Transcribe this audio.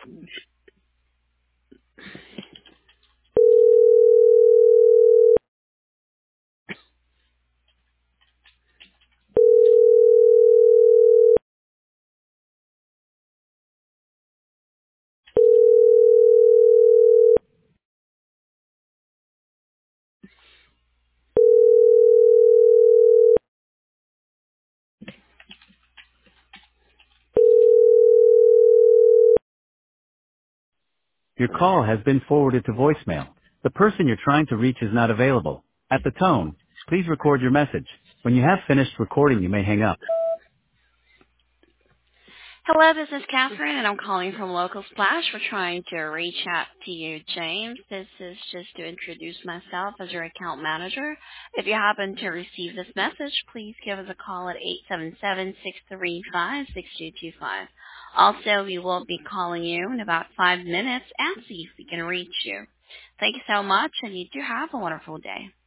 Your call has been forwarded to voicemail. The person you're trying to reach is not available. At the tone, please record your message. When you have finished recording, you may hang up. Hello, this is Catherine, and I'm calling from Local Splash. We're trying to reach out to you, James. This is just to introduce myself as your account manager. If you happen to receive this message, please give us a call at 877-635-6225. Also, we will be calling you in about 5 minutes and see if we can reach you. Thank you so much, and you do have a wonderful day.